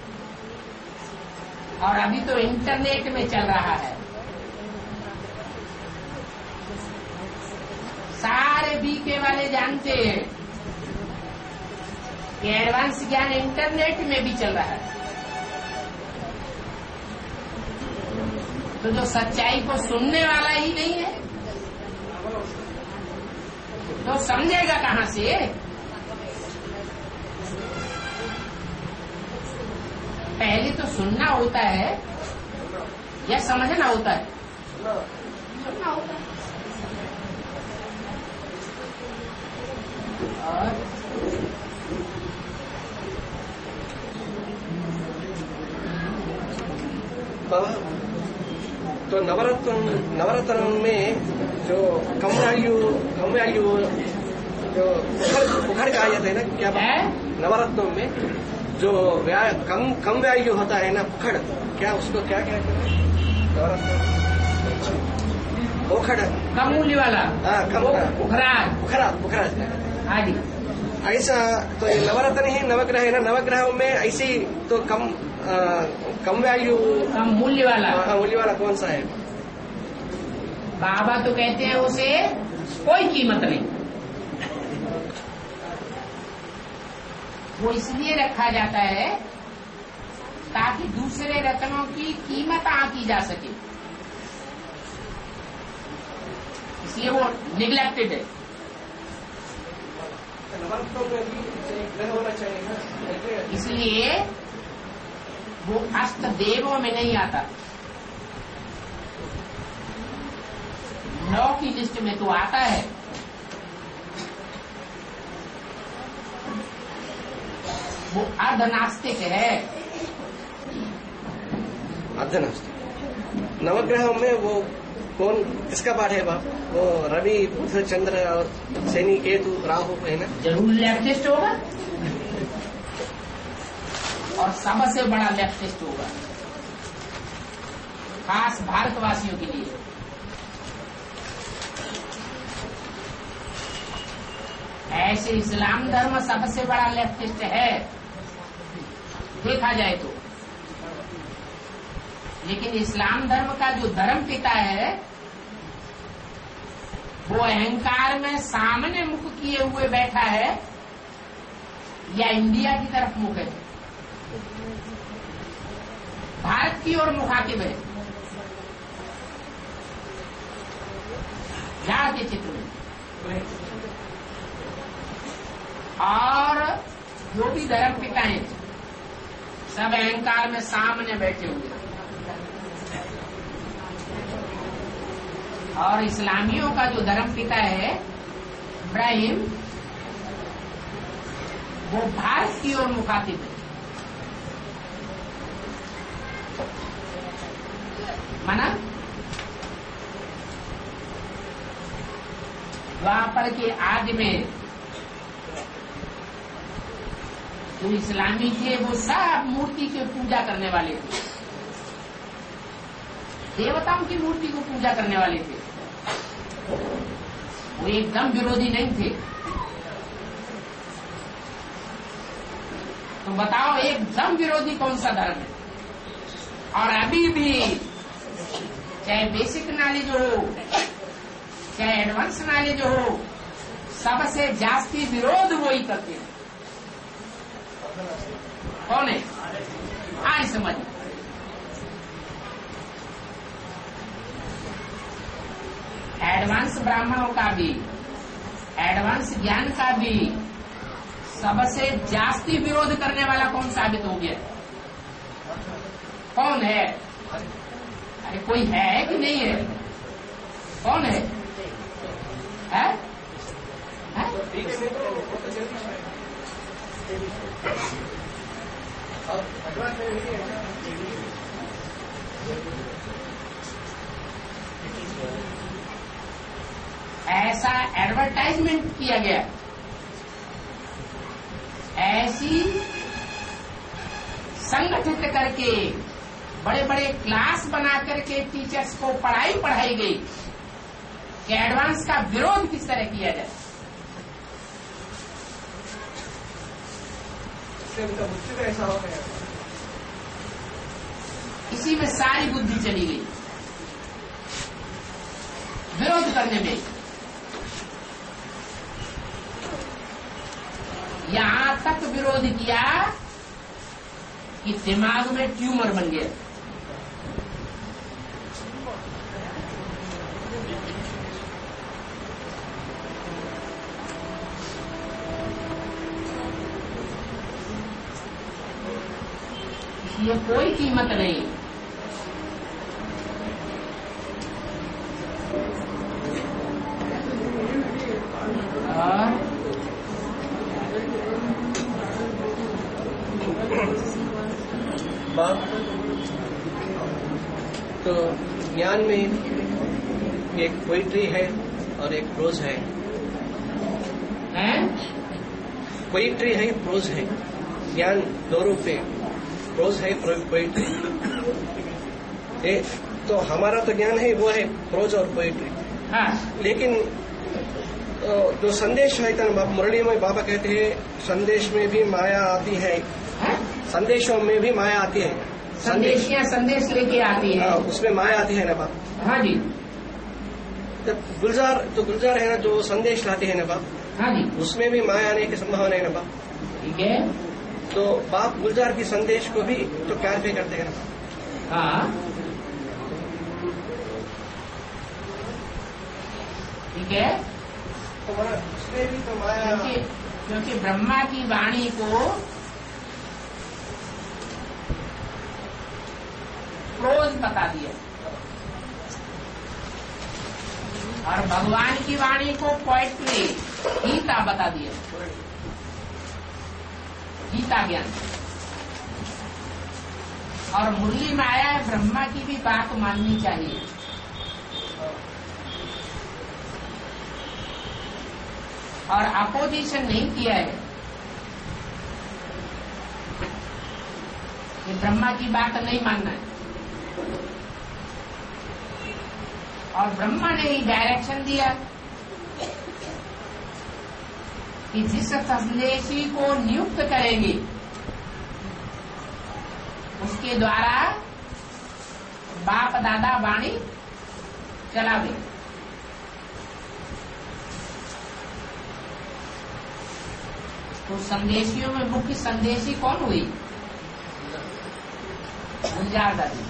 और अभी तो इंटरनेट में चल रहा है। सारे बीके वाले जानते हैं कि एडवांस ज्ञान इंटरनेट में भी चल रहा है। तो जो सच्चाई को सुनने वाला ही नहीं है तो समझेगा कहाँ से? पहले तो सुनना होता है या समझना होता है? सुनना होता है। और तो नवरत्न नवरत्न में जो कम वैल्यू कम वैल्यू जो उखड़ का आयत है ना, क्या है? नवरत्नों में जो कम कम वैल्यू होता है ना, उखड़, क्या उसको क्या कहते हैं? नवरत्न उखड़, कम मूल्य वाला। हाँ, कम उखराज उखराज उखराज हाँ जी। ऐसा तो ये नवरत्न ही नवग्रह है ना, नवग्रहों में ऐसी तो कम आ, कम वैल्यू कम मूल्य वाला मूल्य वाला कौन सा है? बाबा तो कहते हैं उसे कोई कीमत नहीं। वो इसलिए रखा जाता है ताकि दूसरे रत्नों की कीमत आंकी जा सके, इसलिए वो निग्लेक्टेड है। नवरत्नों में भी ग्रह होना चाहिए ना, इसलिए वो अष्ट देवों में नहीं आता। नौ की लिस्ट में तो आता है। वो अर्धनास्तिक है। अर्धनास्तिक नवग्रहों में वो कौन, किसका पाठ है बाप? वो रवि, बुध, चंद्र और शनि, केतु, राहु है ना? जरूर लेफ्टिस्ट होगा और सबसे बड़ा लेफ्टिस्ट होगा, खास भारतवासियों के लिए। ऐसे इस्लाम धर्म सबसे बड़ा लेफ्टिस्ट है देखा जाए तो, लेकिन इस्लाम धर्म का जो धर्म पिता है वो अहंकार में सामने मुख किए हुए बैठा है या इंडिया की तरफ मुख है, भारत की ओर मुखातिब है झाड़ के चित्र में। और जो भी धर्म पिता हैं सब अहंकार में सामने बैठे हुए। और इस्लामियों का जो धर्म पिता है इब्राहिम, वो भारत की ओर मुखातिब है। माना द्वापर के आदि में जो इस्लामी थे वो सब मूर्ति की पूजा करने वाले थे, देवताओं की मूर्ति को पूजा करने वाले थे। वो एकदम विरोधी नहीं थे। तो बताओ एकदम विरोधी कौन सा धर्म है? और अभी भी चाहे बेसिक नॉलेज हो चाहे एडवांस नॉलेज हो, सबसे जास्ती विरोध वही करते हैं। कौन है? आज समझ। एडवांस ब्राह्मणों का भी, एडवांस ज्ञान का भी सबसे जास्ती विरोध करने वाला कौन साबित हो गया? कौन है? अरे कोई है कि नहीं है? कौन है? है? है? ऐसा एडवर्टाइजमेंट किया गया, ऐसी संगठित करके बड़े बड़े क्लास बना करके टीचर्स को पढ़ाई पढ़ाई गई कि एडवांस का विरोध किस तरह किया जाए। ऐसा हो गया, इसी में सारी बुद्धि चली गई विरोध करने में। यहां तक विरोध किया कि दिमाग में ट्यूमर बन गया। ये कोई कीमत नहीं। और बाप तो ज्ञान में एक पोइट्री है और एक प्रोज है। हैं? पोइट्री है, प्रोज है। ज्ञान दो रूप है, प्रोज है, पोइट्री। तो हमारा तो ज्ञान है वो है प्रोज और पोइट्री। हाँ। लेकिन जो संदेश है तो मुरली में बाबा कहते हैं संदेश में भी माया आती है। हाँ? संदेशों में भी माया आती है। संदेशियां संदेश लेके आती है। हाँ, उसमें माया आती है ना बाप। हाँ जी। जब गुलजार जो गुलजार है ना जो संदेश लाते हैं ना बाप, हाँ जी, उसमें भी माया आने की संभावना है ना बाप। ठीक है। तो बाप गुलजार की संदेश को भी तो क्लैरिफाई करते हैं ना। हाँ ठीक है। तो उसमें भी तो माया, क्योंकि क्योंकि ब्रह्मा की वाणी को प्रोज बता दिया और भगवान की वाणी को पोएट्री गीता बता दिया, गीता ज्ञान। और मुरली में आया है ब्रह्मा की भी बात माननी चाहिए। और अपोजिशन नहीं किया है कि ब्रह्मा की बात नहीं मानना है। और ब्रह्मा ने ही डायरेक्शन दिया कि जिस संदेशी को नियुक्त करेंगे उसके द्वारा बाप दादा वाणी चलावे। तो संदेशियों में मुख्य संदेशी कौन हुई? गुलजार दादी।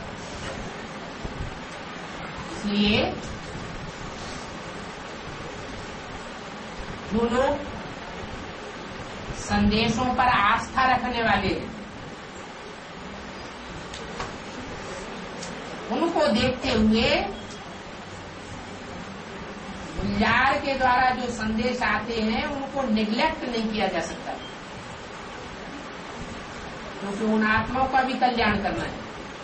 इसलिए जो लोग संदेशों पर आस्था रखने वाले हैं उनको देखते हुए गुलजार के द्वारा जो संदेश आते हैं उनको निग्लेक्ट नहीं किया जा सकता, क्योंकि उन आत्माओं का भी कल्याण करना है।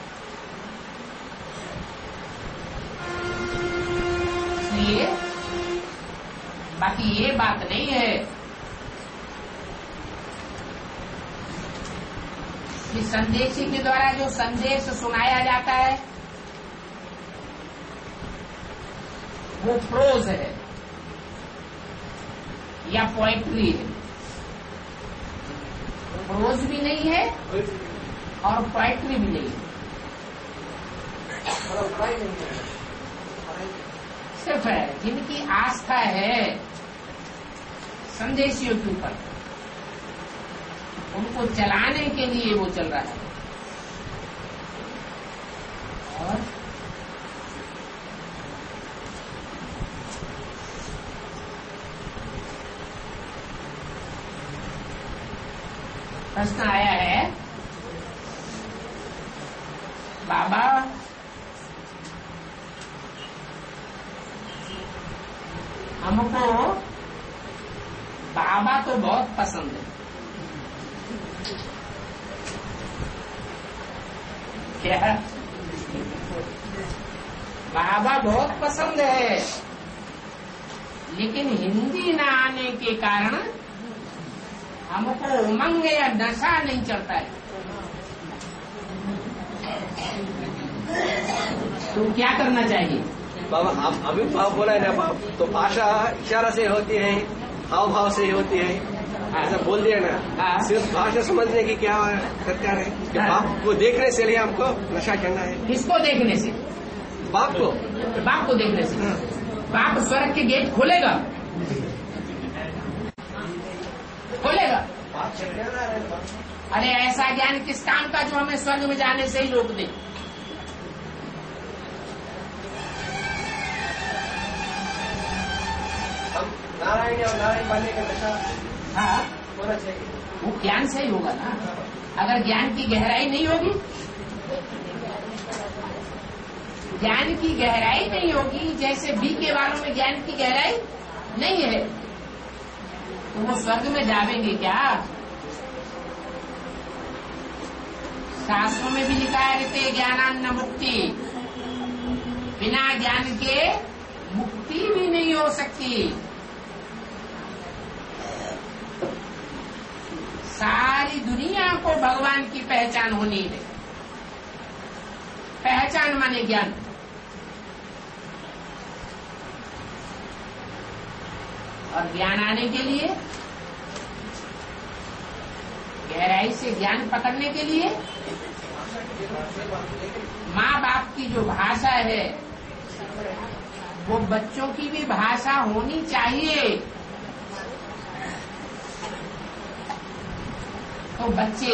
इसलिए बाकी ये बात नहीं है कि संदेशी के द्वारा जो संदेश सुनाया जाता है वो प्रोज है या पोएट्री है। प्रोज भी नहीं है और पोएट्री भी नहीं है, सिर्फ है जिनकी आस्था है संदेशियों के ऊपर, उनको चलाने के लिए वो चल रहा है। और प्रश्न आया है, बाबा हमको बाबा तो बहुत पसंद है, क्या बाबा बहुत पसंद है, लेकिन हिंदी न आने के कारण हमको उमंग या नशा नहीं चढ़ता है। तो क्या करना चाहिए? बाबा आप अभी भाव बोला है ना बाप, तो भाषा इशारा से होती है, हाव भाव से होती है, ऐसा बोल दिया ना। सिर्फ भाषा समझने की क्या दरकार है कि बाप को देखने से लिए हमको नशा करना है। किसको देखने से? बाप को। बाप को देखने से। बाप स्वर्ग के गेट खोलेगा, खोलेगा। अरे ऐसा ज्ञान किस काम का जो हमें स्वर्ग में जाने से ही रोक दे। नारायण और नारायण बनने का नशा हाँ, होना चाहिए। वो ज्ञान से ही होगा ना। अगर ज्ञान की गहराई नहीं होगी, ज्ञान की गहराई नहीं होगी, जैसे बी के वालों में ज्ञान की गहराई नहीं है, तो वो स्वर्ग में जावेंगे क्या? शास्त्रों में भी लिखा है रहते ज्ञानान्न मुक्ति, बिना ज्ञान के मुक्ति भी नहीं हो सकती। सारी दुनिया को भगवान की पहचान होनी है। पहचान माने ज्ञान। और ज्ञान आने के लिए, गहराई से ज्ञान पकड़ने के लिए माँ बाप की जो भाषा है वो बच्चों की भी भाषा होनी चाहिए। तो बच्चे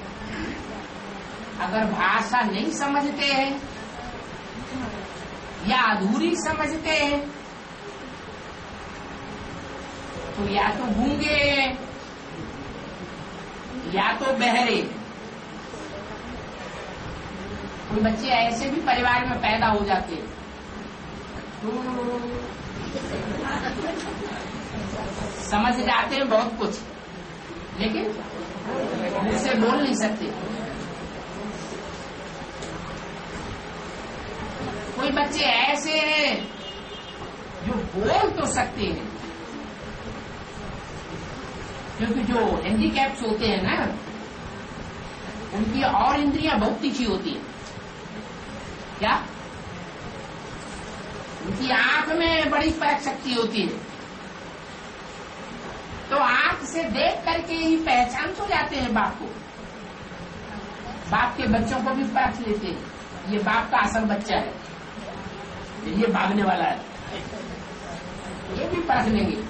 अगर भाषा नहीं समझते हैं या अधूरी समझते हैं तो या तो गूंगे हैं या तो बहरे। कोई बच्चे ऐसे भी परिवार में पैदा हो जाते हैं तो समझ जाते हैं बहुत कुछ, लेकिन मुझसे बोल नहीं सकते। कोई बच्चे ऐसे हैं जो बोल तो सकते हैं, क्योंकि जो हैंडीकैप्स होते हैं ना, उनकी और इंद्रियां बहुत तीखी होती हैं। क्या? उनकी आंख में बड़ी परख शक्ति होती है, तो आंख से देख करके ही पहचान तो जाते हैं बाप को। बाप के बच्चों को भी परख लेते हैं, ये बाप का असल बच्चा है, ये भागने वाला है, ये भी परख लेंगे।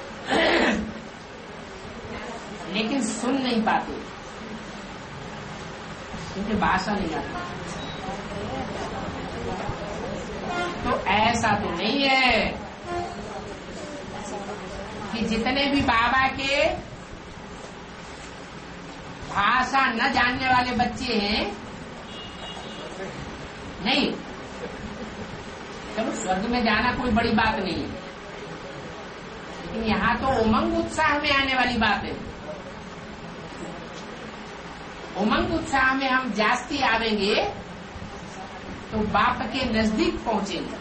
लेकिन सुन नहीं पाते क्योंकि भाषा नहीं आती। तो ऐसा तो नहीं है कि जितने भी बाबा के भाषा न जानने वाले बच्चे हैं, नहीं, चलो स्वर्ग में जाना कोई बड़ी बात नहीं है, लेकिन यहाँ तो उमंग उत्साह में आने वाली बात है। उमंग उत्साह में हम जास्ती आवेंगे तो बाप के नजदीक पहुंचेंगे।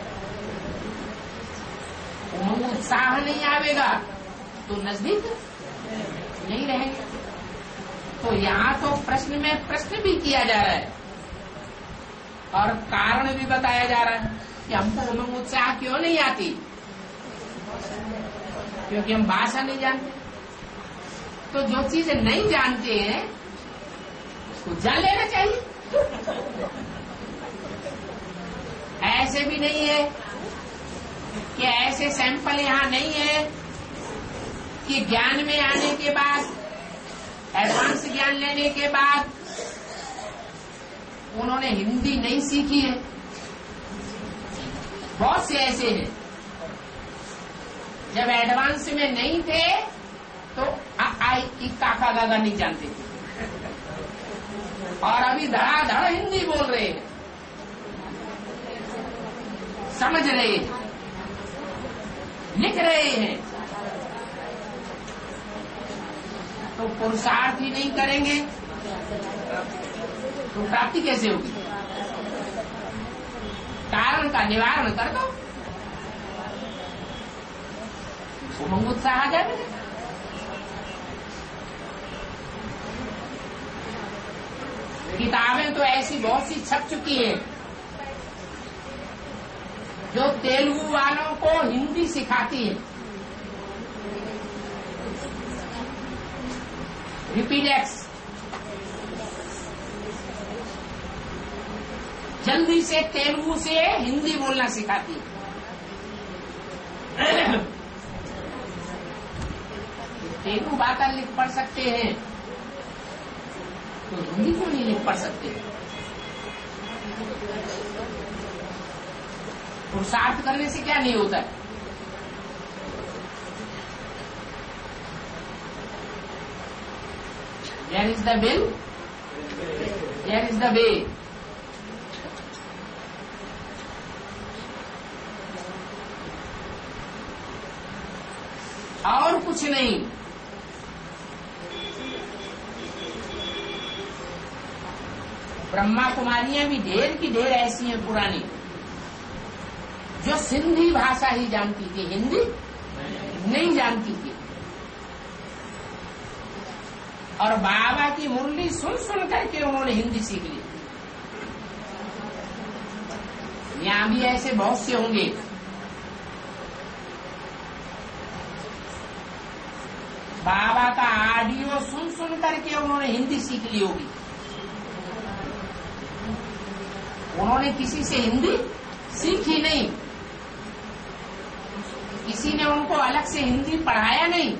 उमंग उत्साह नहीं आवेगा तो नजदीक नहीं रहेंगे। तो यहाँ तो प्रश्न में प्रश्न भी किया जा रहा है और कारण भी बताया जा रहा है कि हमको उमंग उत्साह क्यों नहीं आती, क्योंकि हम भाषा नहीं जानते। तो जो चीजें नहीं जानते हैं उसको जान लेना चाहिए। ऐसे भी नहीं है कि ऐसे सैंपल यहाँ नहीं है कि ज्ञान में आने के बाद, एडवांस ज्ञान लेने के बाद उन्होंने हिंदी नहीं सीखी है। बहुत से ऐसे हैं जब एडवांस में नहीं थे तो आई इक्का का गागा नहीं जानते थे और अभी धड़ाधड़ हिंदी बोल रहे हैं, समझ रहे हैं, लिख रहे हैं। तो पुरुषार्थ ही नहीं करेंगे तो प्राप्ति कैसे होगी? कारण का निवारण कर दो, उमंग उत्साह आ जाएगा। किताबें तो ऐसी बहुत सी छप चुकी हैं जो तेलुगु वालों को हिंदी सिखाती है। रिपीडेक्स जल्दी से तेलुगु से हिंदी बोलना सिखाती है। तेलुगु भाषा लिख पढ़ सकते हैं तो हिंदी को नहीं लिख पढ़ सकते। पुरुषार्थ करने से क्या नहीं होता है? Where is the will, where is the way. और कुछ नहीं। ब्रह्मा कुमारियां भी ढेर की ढेर ऐसी हैं पुरानी जो सिंधी भाषा ही जानती थी, हिंदी नहीं जानती थी, और बाबा की मुरली सुन सुन करके उन्होंने हिंदी सीख ली। यहां भी ऐसे बहुत से होंगे। बाबा का ऑडियो सुन सुन करके उन्होंने हिंदी सीख ली होगी। उन्होंने किसी से हिंदी सीखी नहीं, किसी ने उनको अलग से हिंदी पढ़ाया नहीं,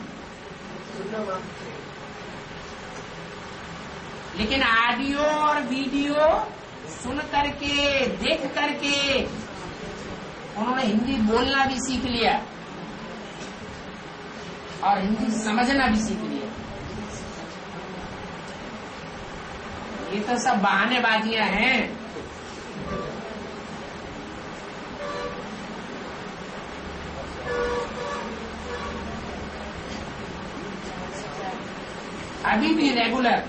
लेकिन ऑडियो और वीडियो सुन करके, देख करके उन्होंने हिंदी बोलना भी सीख लिया और हिंदी समझना भी सीख लिया। ये तो सब बहानेबाजियां हैं। अभी भी रेगुलर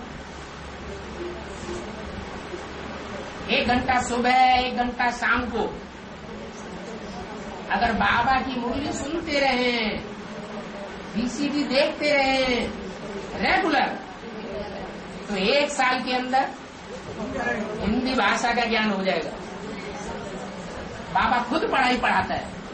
एक घंटा सुबह, एक घंटा शाम को अगर बाबा की मुरली सुनते रहे, वीसीडी देखते रहे रेगुलर, तो एक साल के अंदर हिंदी भाषा का ज्ञान हो जाएगा। बाबा खुद पढ़ाई पढ़ाता है।